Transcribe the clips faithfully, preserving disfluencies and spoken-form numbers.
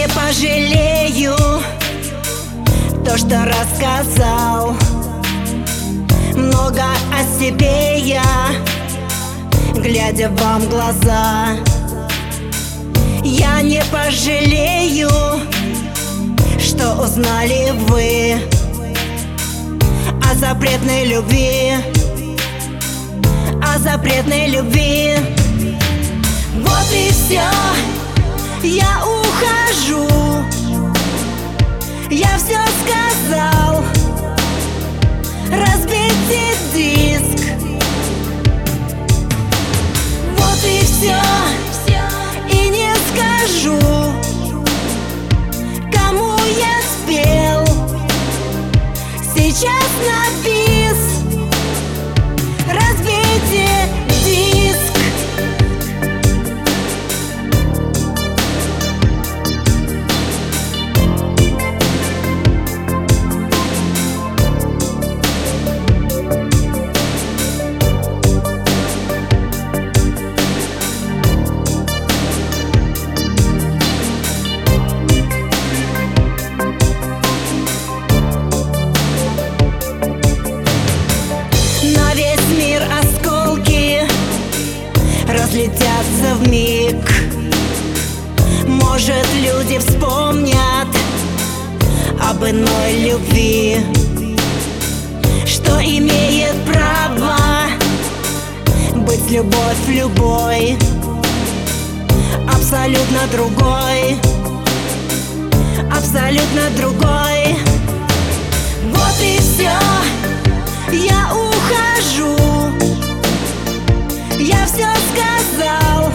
пожалею то, что рассказал. Много о себе я, глядя вам в глаза. Я не пожалею, что узнали вы о запретной любви, о запретной любви. Вот и все, я ухожу, я все сказал. Разбейте диск. Вот и все, и не скажу, кому я спел. Сейчас на бис. Разбейте диск. Разлетятся вмиг. Может, люди вспомнят об иной любви, что имеет право быть любовь любой, абсолютно другой, абсолютно другой. Вот и все, я ухожу, я все сказал.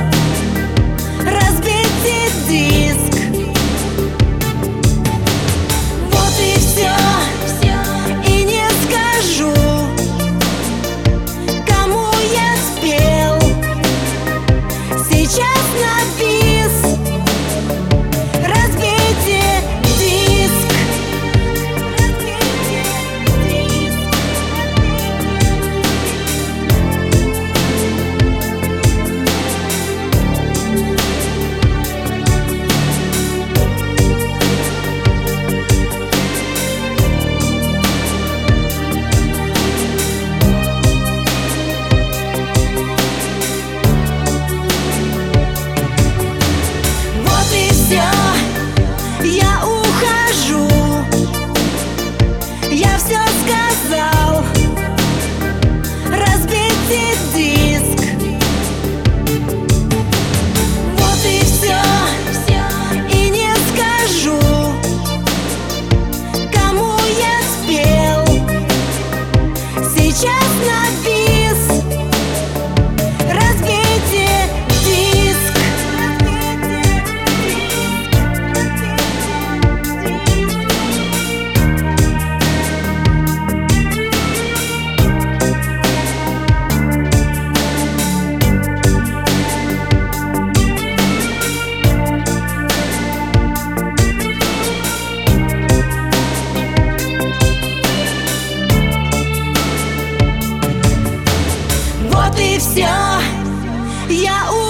Разбейте диск. Вот и все, и не скажу, кому я спел. Сейчас на бис. Разбейте диск. Я ухожу, я все сказал. Разбейте диск. Вот и все, и не скажу, кому я спел. Сейчас на бис. Разбейте диск. Вот и все, я